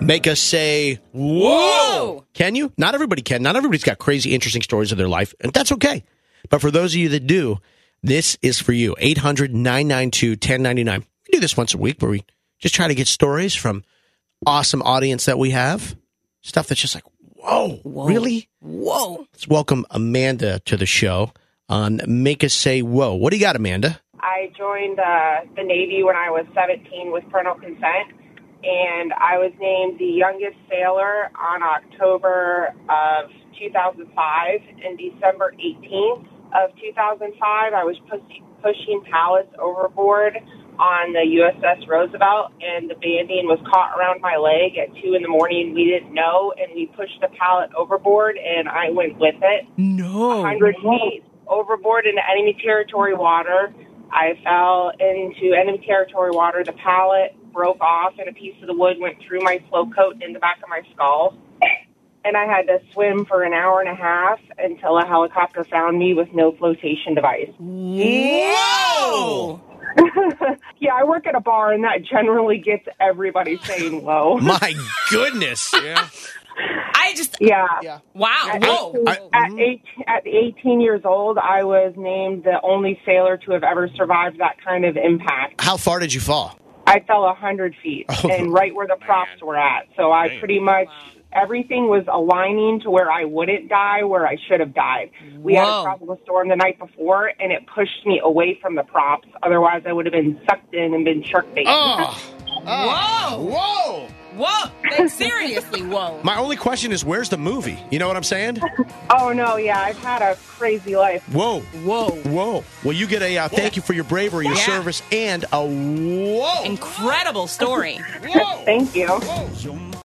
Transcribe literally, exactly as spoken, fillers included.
make us say, whoa! Can you? Not everybody can. Not everybody's got crazy, interesting stories of their life, and that's okay. But for those of you that do, this is for you. eight hundred, nine nine two, one zero nine nine. We do this once a week where we just try to get stories from awesome audience that we have. Stuff that's just like, whoa, whoa. Really? Whoa. Let's welcome Amanda to the show on Make Us Say Whoa. What do you got, Amanda? I joined uh, the Navy when I was seventeen with parental consent, and I was named the youngest sailor on October of two thousand five. And December eighteenth of two thousand five, I was push- pushing pallets overboard on the U S S Roosevelt, and the banding was caught around my leg at two in the morning. We didn't know, and we pushed the pallet overboard, and I went with it. No. one hundred feet overboard into enemy territory water. I fell into enemy territory water. The pallet broke off, and a piece of the wood went through my float coat in the back of my skull. And I had to swim for an hour and a half until a helicopter found me with no flotation device. Whoa! Yeah, I work at a bar, and that generally gets everybody saying whoa. My goodness. Yeah. I just... Yeah. yeah. Wow. At, Whoa. eighteen, at, eight, at eighteen years old, I was named the only sailor to have ever survived that kind of impact. How far did you fall? I fell one hundred feet, Oh, and right where the props man. were at. So I Man. pretty much... Everything was aligning to where I wouldn't die, where I should have died. We Whoa. had a tropical storm the night before, and it pushed me away from the props. Otherwise, I would have been sucked in and been shark bait. Oh. Whoa. Whoa. Whoa. Like, seriously, whoa. My only question is, where's the movie? You know what I'm saying? Oh, no, yeah, I've had a crazy life. Whoa. Whoa. Whoa. Well, you get a uh, thank you for your bravery, your Yeah. service, and a whoa. Incredible story. Whoa. Thank you. Whoa.